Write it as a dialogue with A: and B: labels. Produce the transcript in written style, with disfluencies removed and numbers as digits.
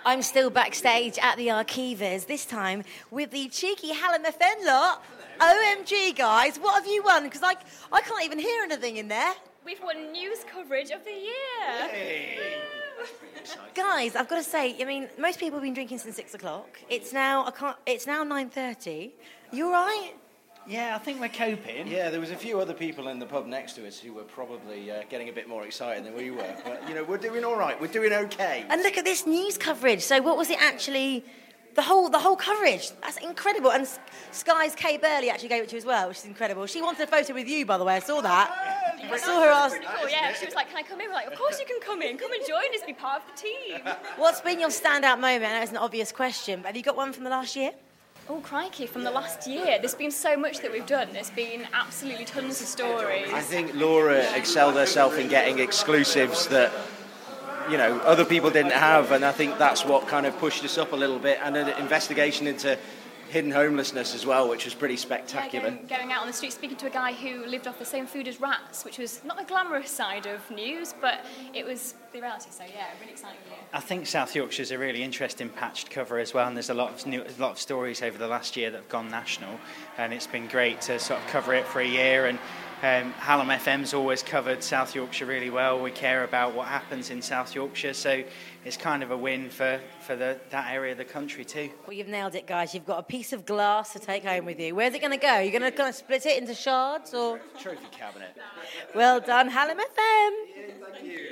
A: I'm still backstage at the Archivas, this time with the cheeky Hallam FM lot. OMG, guys, what have you won? Because I can't even hear anything in there.
B: We've won news coverage of the year.
C: Hey.
A: Guys, I've got to say, I mean, most people have been drinking since 6 o'clock. It's now 9:30. You all right?
C: Yeah, I think we're coping.
D: Yeah, there was a few other people in the pub next to us who were probably getting a bit more excited than we were. But, we're doing all right. We're doing okay.
A: And look at this news coverage. So what was it actually? The whole coverage. That's incredible. And Sky's Kay Burley actually gave it to you as well, which is incredible. She wanted a photo with you, by the way. I saw that. I saw her ask.
B: Pretty cool, yeah. She was like, "Can I come in?" We're like, "Of course you can come in. Come and join us. Be part of the team."
A: What's been your standout moment? I know it's an obvious question, but have you got one from the last year?
B: Oh, crikey, from the last year. There's been so much that we've done. There's been absolutely tons of stories.
D: I think Laura excelled herself in getting exclusives that, other people didn't have, and I think that's what kind of pushed us up a little bit, and an investigation into hidden homelessness as well, which was pretty spectacular.
B: Yeah, going out on the street, speaking to a guy who lived off the same food as rats, which was not the glamorous side of news, but it was the reality. So yeah, really exciting year.
C: I think South Yorkshire's a really interesting patch to cover as well, and there's a lot of stories over the last year that have gone national, and it's been great to sort of cover it for a year. And Hallam FM's always covered South Yorkshire really well. We care about what happens in South Yorkshire, so it's kind of a win for that area of the country too.
A: Well, you've nailed it, guys. You've got a piece of glass to take home with you. Where's it going to go? You're going to kind of split it into shards, or
D: Trophy cabinet.
A: Well done, Hallam FM.
D: Yeah, thank you.